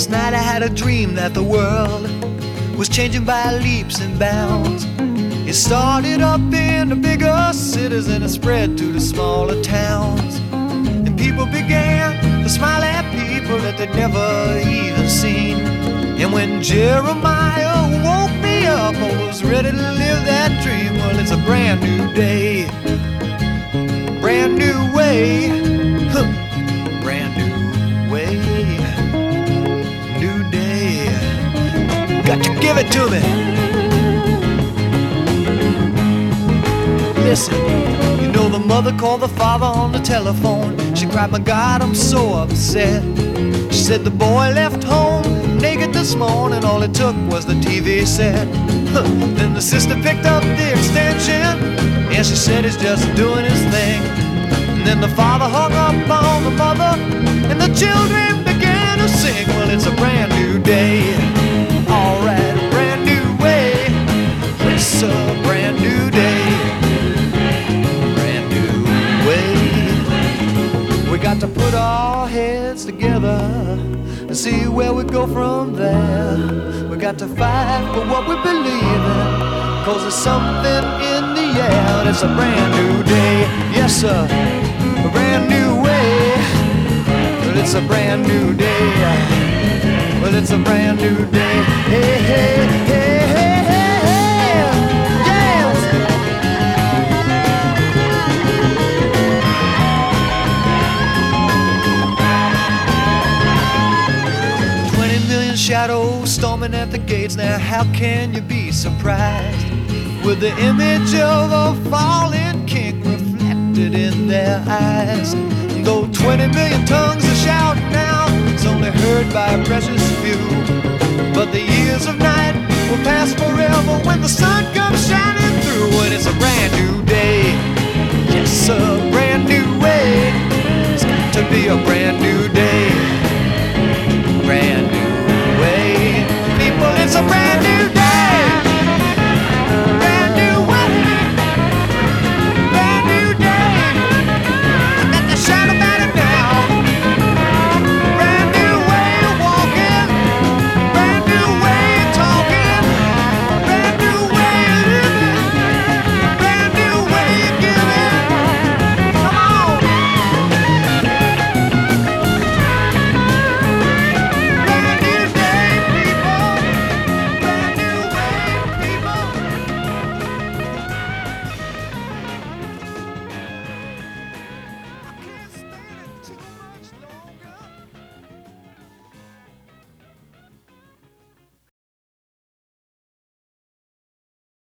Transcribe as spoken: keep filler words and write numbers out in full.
Last night I had a dream that the world was changing by leaps and bounds. It started up in the bigger cities and it spread to the smaller towns. And people began to smile at people that they'd never even seen. And when Jeremiah woke me up, I was ready to live that dream. Well, it's a brand new day, brand new way, huh. Brand new way, new day. Got to give it to me. Listen, you know the mother called the father on the telephone. She cried, my God, I'm so upset. She said the boy left home naked this morning, all it took was the T V set. Huh. Then the sister picked up the extension and she said he's just doing his thing. And then the father hung up on the mother and the children began to sing. Well, it's a brand new day, alright, a brand new way. It's a brand new day, brand new way. We got to put our heads together and see where we go from there. We got to fight for what we believe in, cause there's something in the air. And it's a brand new day, yes sir, a brand new way. Well, it's a brand new day, well, it's a brand new day. Hey, hey, hey, hey, hey, hey. Yes. Twenty million shadows storming at the gates. Now how can you be surprised with the image of a fallen king reflected in their eyes? And though twenty million tongues are shouting now, it's only heard by a precious few. But the years of night will pass forever when the sun comes shining through. And it's a brand new day, yes, a brand new way. It's got to be a brand new